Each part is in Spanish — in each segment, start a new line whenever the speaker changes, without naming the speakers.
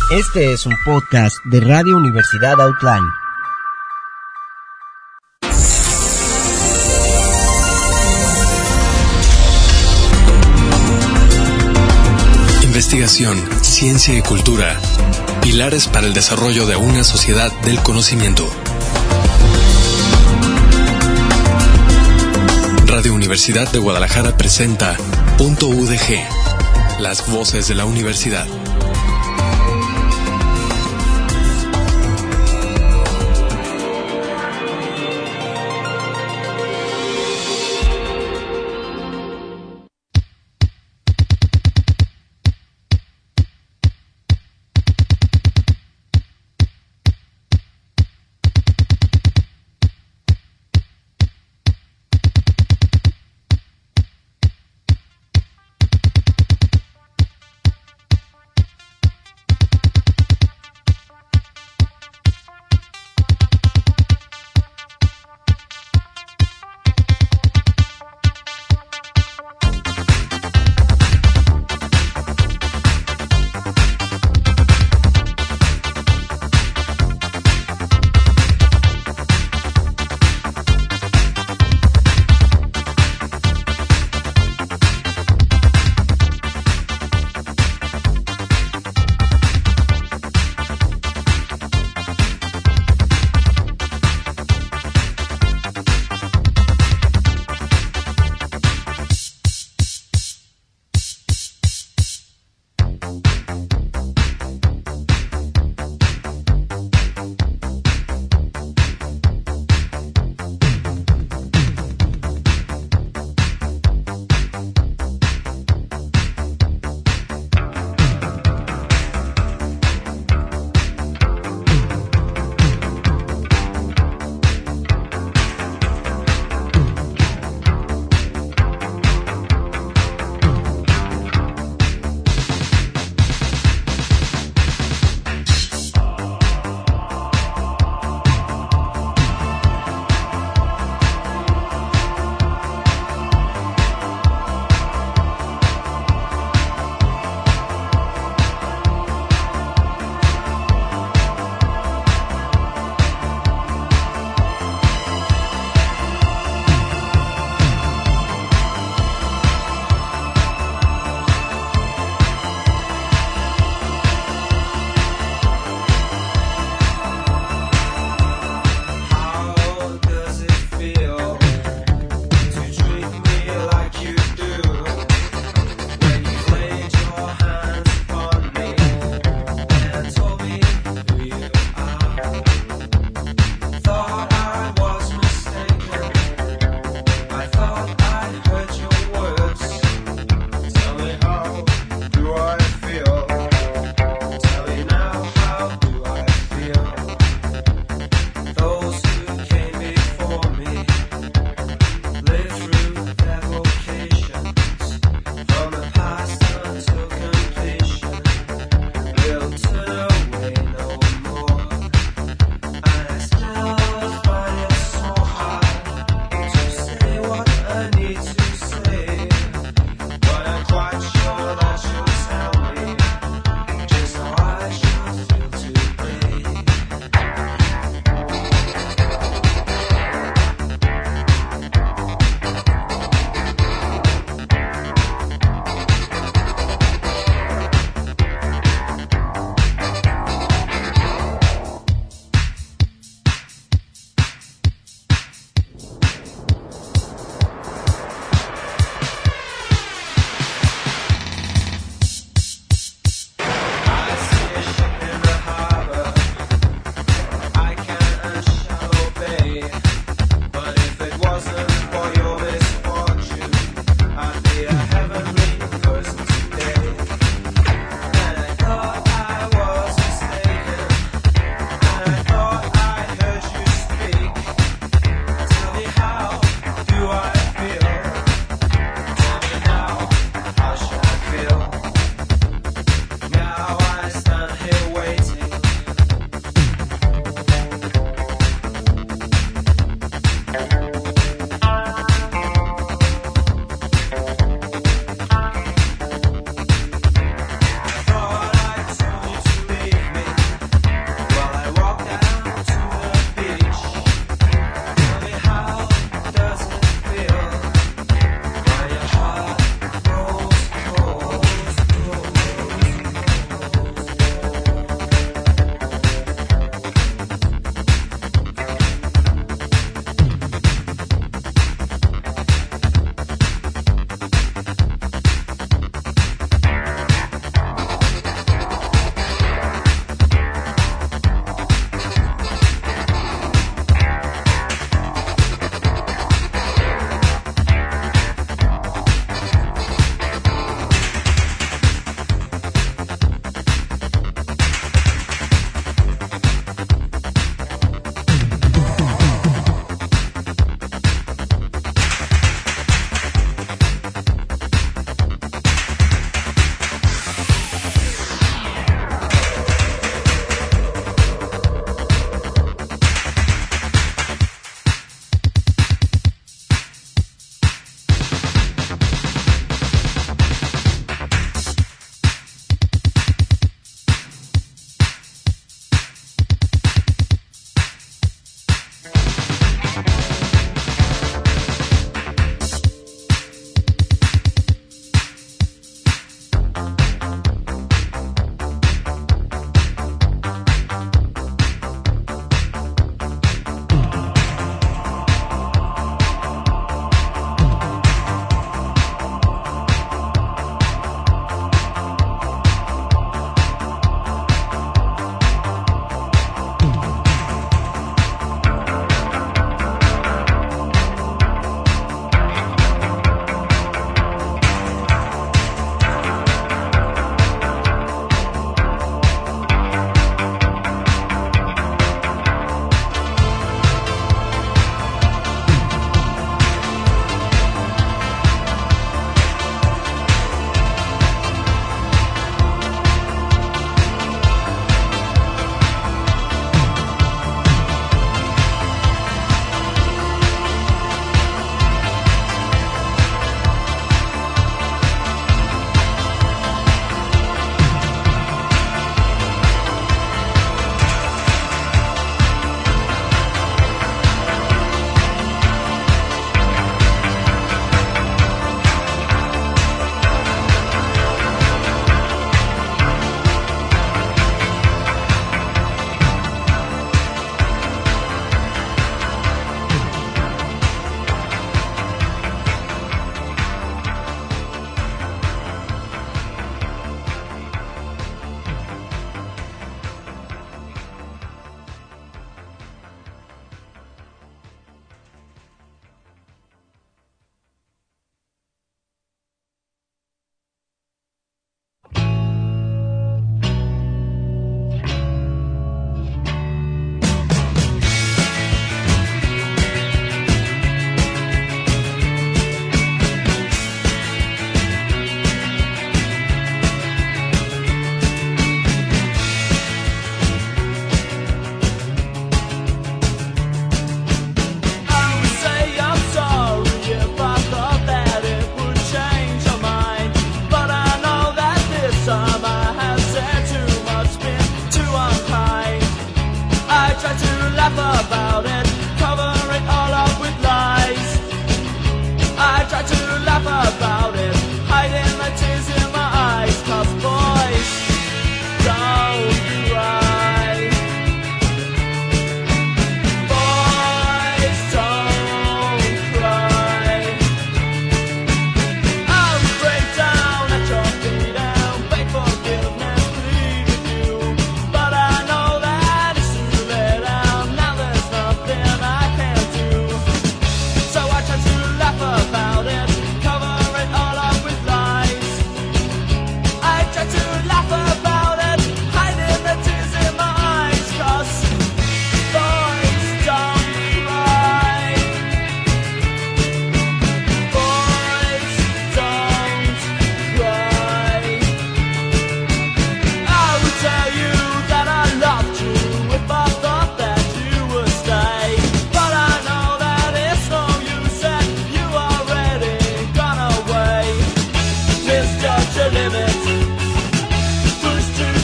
Este es un podcast de Radio Universidad Outline.
Investigación, ciencia y cultura. Pilares para el desarrollo de una sociedad del conocimiento. Radio Universidad de Guadalajara presenta Punto UDG. Las voces de la universidad.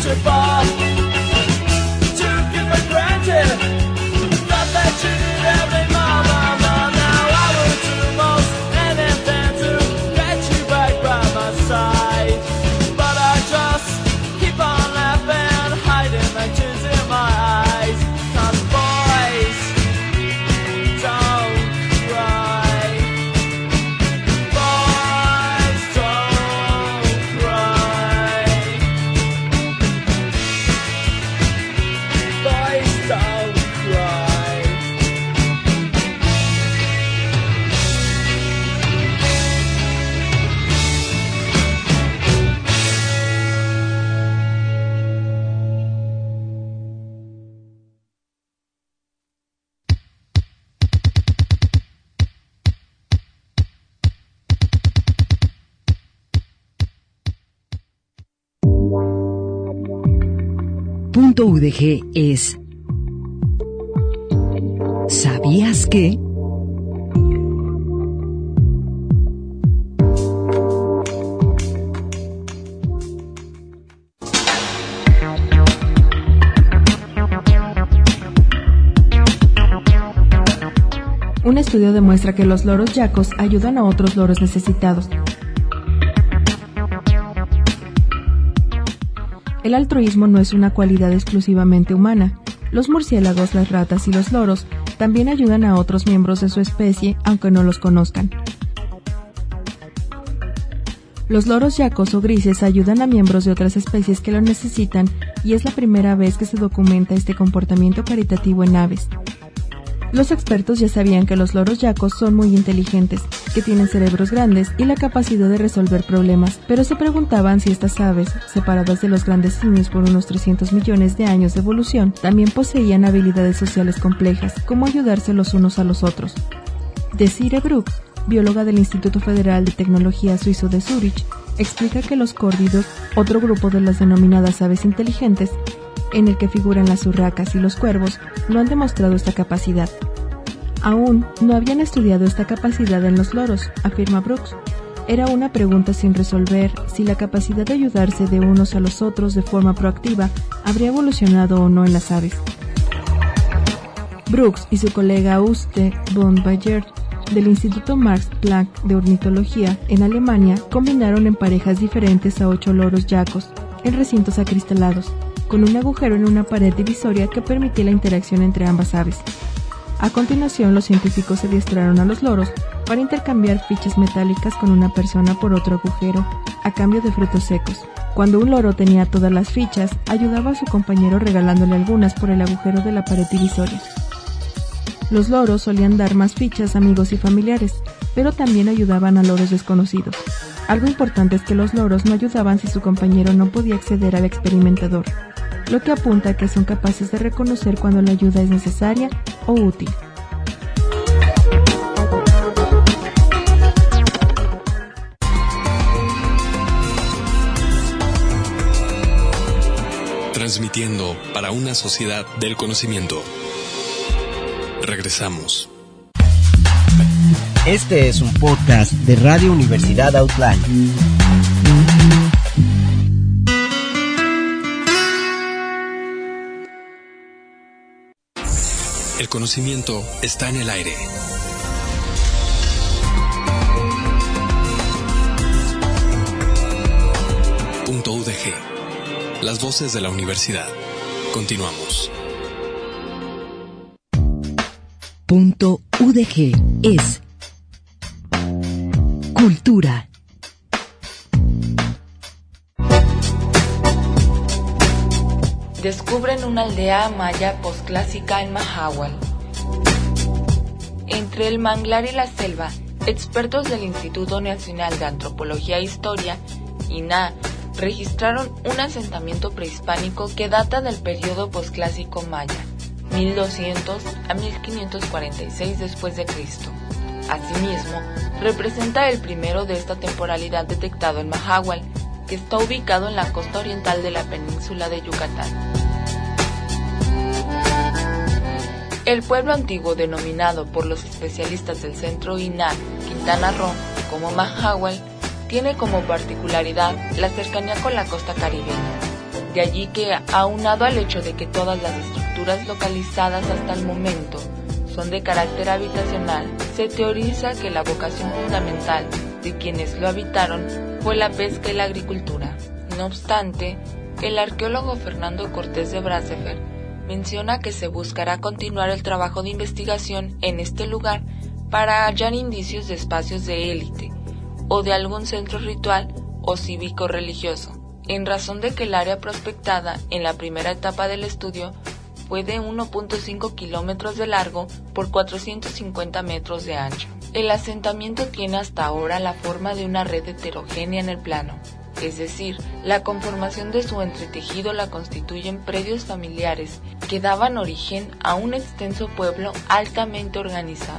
Punto UDG es ¿sabías que?
Un estudio demuestra que los loros yacos ayudan a otros loros necesitados. El altruismo no es una cualidad exclusivamente humana. Los murciélagos, las ratas y los loros también ayudan a otros miembros de su especie, aunque no los conozcan. Los loros yacos o grises ayudan a miembros de otras especies que lo necesitan y es la primera vez que se documenta este comportamiento caritativo en aves. Los expertos ya sabían que los loros yacos son muy inteligentes, que tienen cerebros grandes y la capacidad de resolver problemas, pero se preguntaban si estas aves, separadas de los grandes simios por unos 300 millones de años de evolución, también poseían habilidades sociales complejas, como ayudarse los unos a los otros. Desiree Brooks, bióloga del Instituto Federal de Tecnología Suizo de Zúrich, explica que los córvidos, otro grupo de las denominadas aves inteligentes, en el que figuran las urracas y los cuervos, no han demostrado esta capacidad. Aún no habían estudiado esta capacidad en los loros, afirma Brooks. Era una pregunta sin resolver si la capacidad de ayudarse de unos a los otros de forma proactiva habría evolucionado o no en las aves. Brooks y su colega Auguste von Bayer del Instituto Max Planck de Ornitología en Alemania combinaron en parejas diferentes a 8 loros yacos en recintos acristalados, con un agujero en una pared divisoria que permitía la interacción entre ambas aves. A continuación, los científicos adiestraron a los loros para intercambiar fichas metálicas con una persona por otro agujero, a cambio de frutos secos. Cuando un loro tenía todas las fichas, ayudaba a su compañero regalándole algunas por el agujero de la pared divisoria. Los loros solían dar más fichas a amigos y familiares, pero también ayudaban a loros desconocidos. Algo importante es que los loros no ayudaban si su compañero no podía acceder al experimentador, lo que apunta a que son capaces de reconocer cuando la ayuda es necesaria o útil.
Transmitiendo para una sociedad del conocimiento. Regresamos.
Este es un podcast de Radio Universidad Outline.
El conocimiento está en el aire. Punto UDG. Las voces de la universidad. Continuamos.
Punto UDG es cultura.
Descubren una aldea maya posclásica en Mahahual. Entre el manglar y la selva, expertos del Instituto Nacional de Antropología e Historia, INAH, registraron un asentamiento prehispánico que data del periodo posclásico maya, 1200 a 1546 después de Cristo. Asimismo, representa el primero de esta temporalidad detectado en Mahahual, que está ubicado en la costa oriental de la península de Yucatán. El pueblo antiguo, denominado por los especialistas del Centro INAH Quintana Roo como Mahahual, tiene como particularidad la cercanía con la costa caribeña. De allí que, aunado al hecho de que todas las estructuras localizadas hasta el momento son de carácter habitacional, se teoriza que la vocación fundamental de quienes lo habitaron fue la pesca y la agricultura. No obstante, el arqueólogo Fernando Cortés de Bracefer menciona que se buscará continuar el trabajo de investigación en este lugar para hallar indicios de espacios de élite o de algún centro ritual o cívico-religioso, en razón de que el área prospectada en la primera etapa del estudio fue de 1.5 kilómetros de largo por 450 metros de ancho. El asentamiento tiene hasta ahora la forma de una red heterogénea en el plano, es decir, la conformación de su entretejido la constituyen predios familiares que daban origen a un extenso pueblo altamente organizado.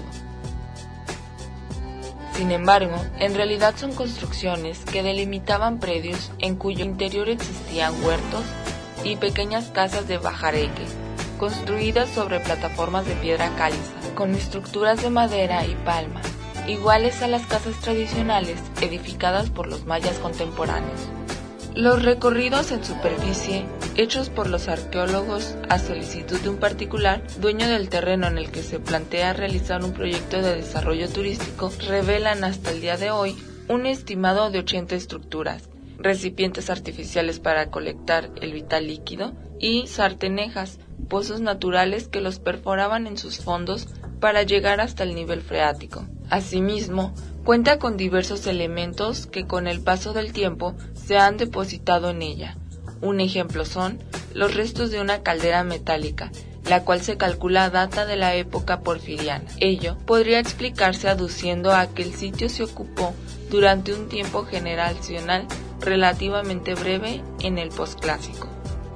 Sin embargo, en realidad son construcciones que delimitaban predios en cuyo interior existían huertos y pequeñas casas de bajareque, construidas sobre plataformas de piedra caliza, con estructuras de madera y palma, iguales a las casas tradicionales edificadas por los mayas contemporáneos. Los recorridos en superficie, hechos por los arqueólogos a solicitud de un particular, dueño del terreno en el que se plantea realizar un proyecto de desarrollo turístico, revelan hasta el día de hoy un estimado de 80 estructuras, recipientes artificiales para colectar el vital líquido y sartenejas, pozos naturales que los perforaban en sus fondos para llegar hasta el nivel freático. Asimismo, cuenta con diversos elementos que con el paso del tiempo se han depositado en ella. Un ejemplo son los restos de una caldera metálica, la cual se calcula data de la época porfiriana. Ello podría explicarse aduciendo a que el sitio se ocupó durante un tiempo generacional relativamente breve en el posclásico.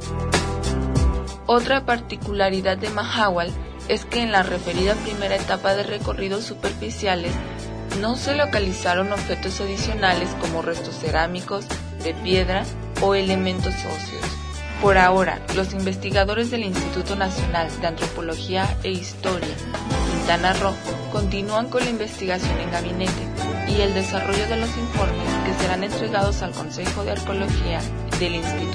Otra particularidad de Mahahual es que en la referida primera etapa de recorridos superficiales no se localizaron objetos adicionales como restos cerámicos, de piedra o elementos óseos. Por ahora, los investigadores del Instituto Nacional de Antropología e Historia, Quintana Roo, continúan con la investigación en gabinete y el desarrollo de los informes que serán entregados al Consejo de Arqueología del Instituto.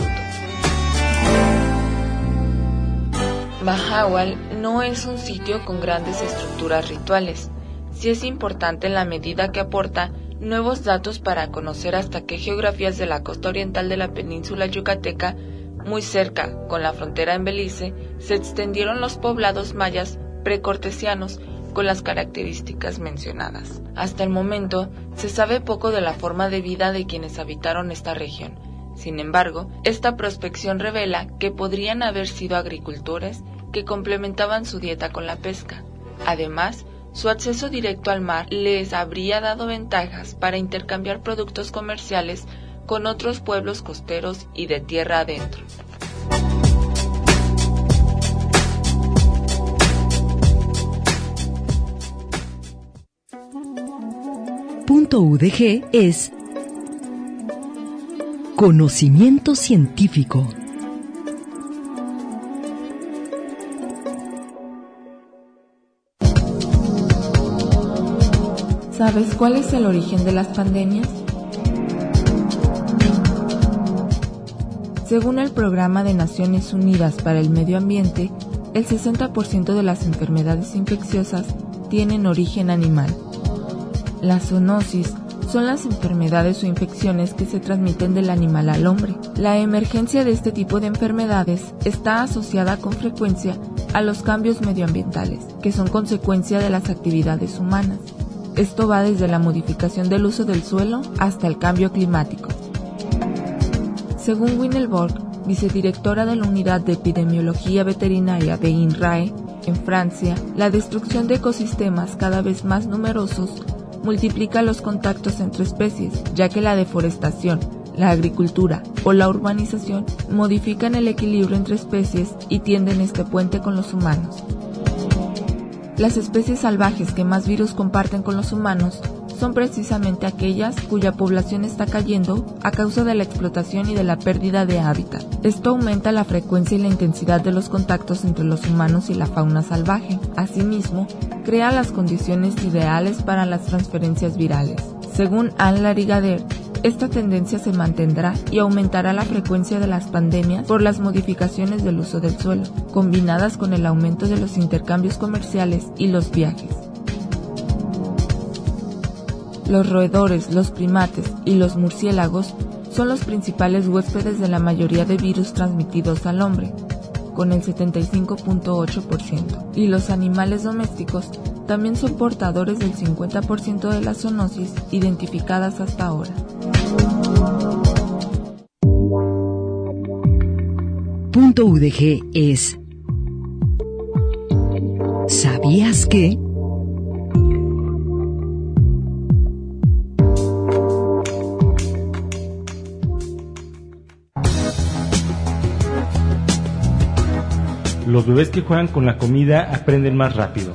Mahahual no es un sitio con grandes estructuras rituales. Sí es importante en la medida que aporta nuevos datos para conocer hasta qué geografías de la costa oriental de la península yucateca, muy cerca con la frontera en Belice, se extendieron los poblados mayas precortesianos con las características mencionadas. Hasta el momento se sabe poco de la forma de vida de quienes habitaron esta región. Sin embargo, esta prospección revela que podrían haber sido agricultores que complementaban su dieta con la pesca. Además, su acceso directo al mar les habría dado ventajas para intercambiar productos comerciales con otros pueblos costeros y de tierra adentro.
Punto UDG es conocimiento científico.
¿Sabes cuál es el origen de las pandemias? Según el Programa de Naciones Unidas para el Medio Ambiente, el 60% de las enfermedades infecciosas tienen origen animal. Las zoonosis son las enfermedades o infecciones que se transmiten del animal al hombre. La emergencia de este tipo de enfermedades está asociada con frecuencia a los cambios medioambientales, que son consecuencia de las actividades humanas. Esto va desde la modificación del uso del suelo hasta el cambio climático. Según Winelborg, vicedirectora de la Unidad de Epidemiología Veterinaria de INRAE, en Francia, la destrucción de ecosistemas cada vez más numerosos multiplica los contactos entre especies, ya que la deforestación, la agricultura o la urbanización modifican el equilibrio entre especies y tienden este puente con los humanos. Las especies salvajes que más virus comparten con los humanos son precisamente aquellas cuya población está cayendo a causa de la explotación y de la pérdida de hábitat. Esto aumenta la frecuencia y la intensidad de los contactos entre los humanos y la fauna salvaje. Asimismo, crea las condiciones ideales para las transferencias virales. Según Anne Larigader,
esta tendencia se mantendrá y aumentará la frecuencia de las pandemias por las modificaciones del uso del suelo, combinadas con el aumento de los intercambios comerciales y los viajes. Los roedores, los primates y los murciélagos son los principales huéspedes de la mayoría de virus transmitidos al hombre, con el 75.8%, y los animales domésticos también son portadores del 50% de las zoonosis identificadas hasta ahora.
Punto UDG es ¿sabías que?
Los bebés que juegan con la comida aprenden más rápido.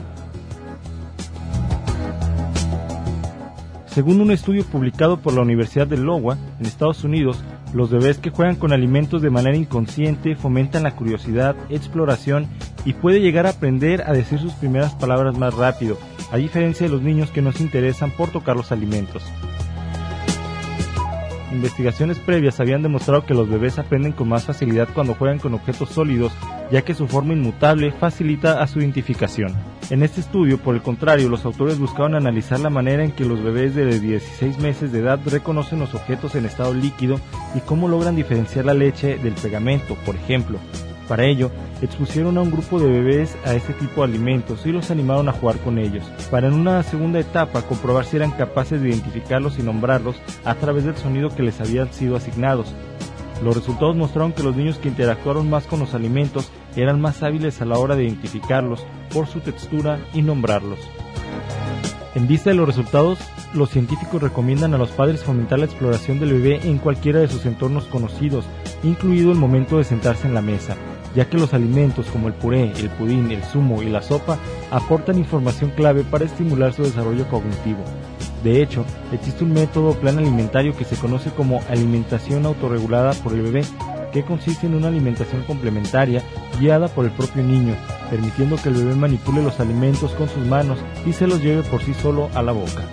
Según un estudio publicado por la Universidad de Iowa, en Estados Unidos, los bebés que juegan con alimentos de manera inconsciente fomentan la curiosidad, exploración y puede llegar a aprender a decir sus primeras palabras más rápido, a diferencia de los niños que no se interesan por tocar los alimentos. Investigaciones previas habían demostrado que los bebés aprenden con más facilidad cuando juegan con objetos sólidos, ya que su forma inmutable facilita a su identificación. En este estudio, por el contrario, los autores buscaban analizar la manera en que los bebés de 16 meses de edad reconocen los objetos en estado líquido y cómo logran diferenciar la leche del pegamento, por ejemplo. Para ello, expusieron a un grupo de bebés a este tipo de alimentos y los animaron a jugar con ellos, para en una segunda etapa comprobar si eran capaces de identificarlos y nombrarlos a través del sonido que les habían sido asignados. Los resultados mostraron que los niños que interactuaron más con los alimentos eran más hábiles a la hora de identificarlos por su textura y nombrarlos. En vista de los resultados, los científicos recomiendan a los padres fomentar la exploración del bebé en cualquiera de sus entornos conocidos, incluido el momento de sentarse en la mesa, ya que los alimentos como el puré, el pudín, el zumo y la sopa aportan información clave para estimular su desarrollo cognitivo. De hecho, existe un método o plan alimentario que se conoce como alimentación autorregulada por el bebé, que consiste en una alimentación complementaria guiada por el propio niño, permitiendo que el bebé manipule los alimentos con sus manos y se los lleve por sí solo a la boca.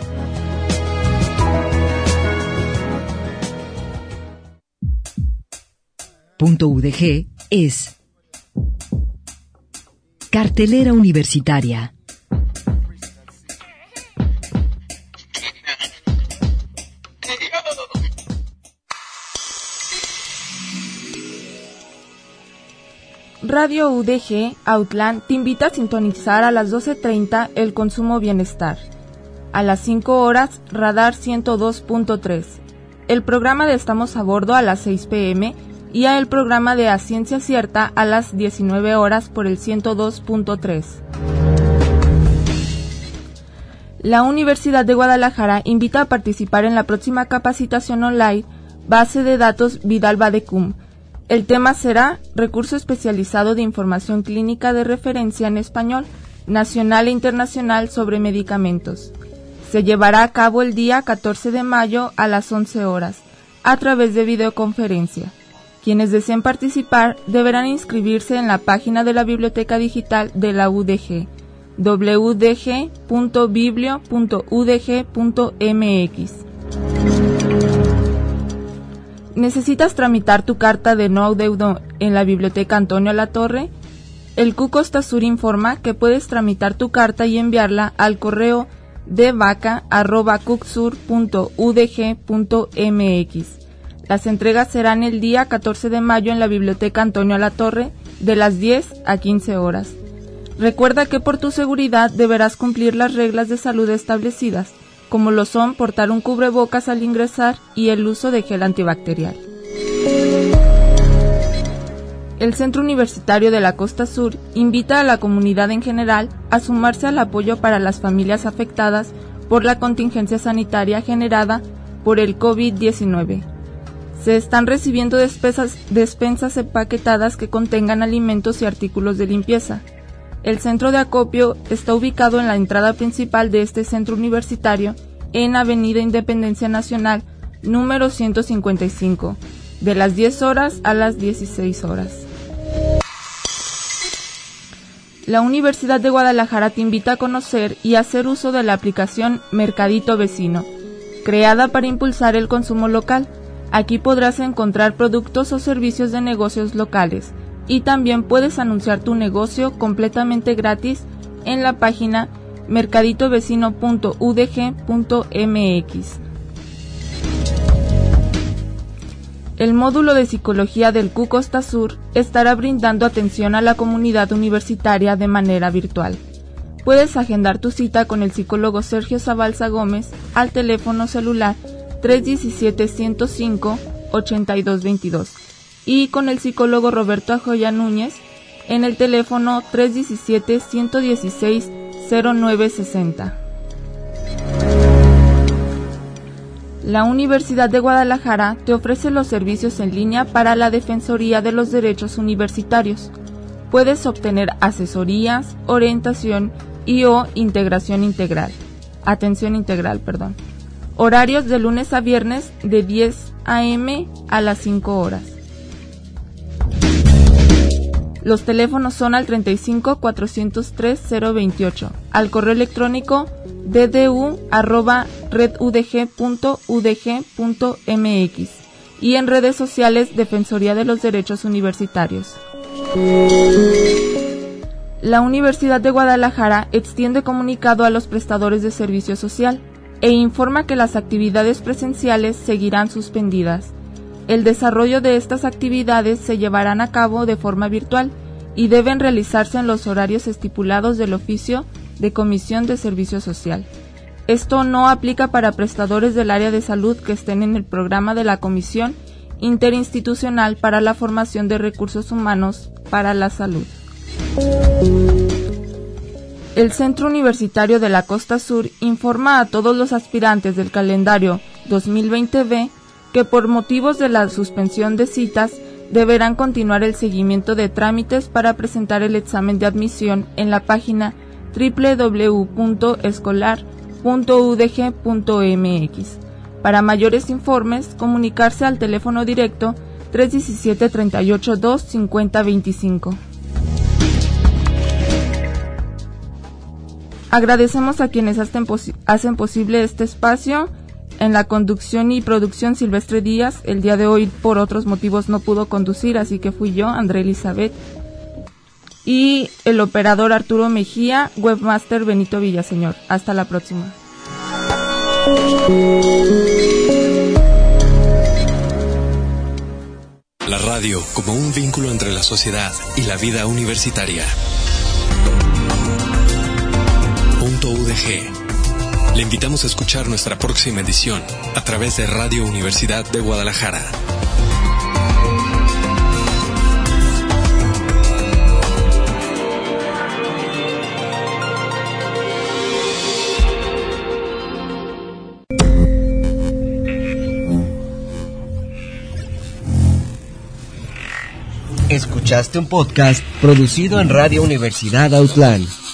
Punto UDG es cartelera universitaria.
Radio UDG Autlán te invita a sintonizar a las 12:30 El Consumo Bienestar. A las 5 horas Radar 102.3. El programa de Estamos a Bordo a las 6 p.m. y a el programa de A Ciencia Cierta a las 19 horas por el 102.3. La Universidad de Guadalajara invita a participar en la próxima capacitación online Base de Datos Vidal-Badecum. El tema será Recurso Especializado de Información Clínica de Referencia en Español, Nacional e Internacional sobre Medicamentos. Se llevará a cabo el día 14 de mayo a las 11 horas, a través de videoconferencia. Quienes deseen participar deberán inscribirse en la página de la Biblioteca Digital de la UDG, www.biblio.udg.mx. ¿Necesitas tramitar tu carta de no adeudo en la Biblioteca Antonio Latorre? El CUC Costa Sur informa que puedes tramitar tu carta y enviarla al correo devaca@cucsur.udg.mx. Las entregas serán el día 14 de mayo en la Biblioteca Antonio Latorre de las 10 a 15 horas. Recuerda que por tu seguridad deberás cumplir las reglas de salud establecidas, como lo son portar un cubrebocas al ingresar y el uso de gel antibacterial. El Centro Universitario de la Costa Sur invita a la comunidad en general a sumarse al apoyo para las familias afectadas por la contingencia sanitaria generada por el COVID-19. Se están recibiendo despensas empaquetadas que contengan alimentos y artículos de limpieza. El centro de acopio está ubicado en la entrada principal de este centro universitario en Avenida Independencia Nacional, número 155, de las 10 horas a las 16 horas. La Universidad de Guadalajara te invita a conocer y hacer uso de la aplicación Mercadito Vecino,
creada para impulsar el consumo local. Aquí podrás encontrar productos o servicios de negocios locales y también puedes anunciar tu negocio completamente gratis en la página mercaditovecino.udg.mx. El módulo de psicología del CU Costa Sur estará brindando atención a la comunidad universitaria de manera virtual. Puedes agendar tu cita con el psicólogo Sergio Zabalza Gómez al teléfono celular 317-105-8222 y con el psicólogo Roberto Ajoya Núñez en el teléfono 317-116-0960. La Universidad de Guadalajara te ofrece los servicios en línea para la Defensoría de los Derechos Universitarios. Puedes obtener asesorías, orientación y o atención integral. Horarios de lunes a viernes de 10 a.m. a las 5 horas. Los teléfonos son al 35 403 028, al correo electrónico ddu@redudg.udg.mx y en redes sociales Defensoría de los Derechos Universitarios. La Universidad de Guadalajara extiende comunicado a los prestadores de servicio social e informa que las actividades presenciales seguirán suspendidas. El desarrollo de estas actividades se llevarán a cabo de forma virtual y deben realizarse en los horarios estipulados del oficio de Comisión de Servicio Social. Esto no aplica para prestadores del área de salud que estén en el programa de la Comisión Interinstitucional para la Formación de Recursos Humanos para la Salud. El Centro Universitario de la Costa Sur informa a todos los aspirantes del calendario 2020B que por motivos de la suspensión de citas deberán continuar el seguimiento de trámites para presentar el examen de admisión en la página www.escolar.udg.mx. Para mayores informes, comunicarse al teléfono directo 317-382-5025. Agradecemos a quienes hacen posible este espacio. En la conducción y producción Silvestre Díaz, el día de hoy por otros motivos no pudo conducir, así que fui yo, Andrea Elizabeth, y el operador Arturo Mejía, webmaster Benito Villaseñor. Hasta la próxima.
La radio como un vínculo entre la sociedad y la vida universitaria. .udg. Le invitamos a escuchar nuestra próxima edición a través de Radio Universidad de Guadalajara.
Escuchaste un podcast producido en Radio Universidad Autlán.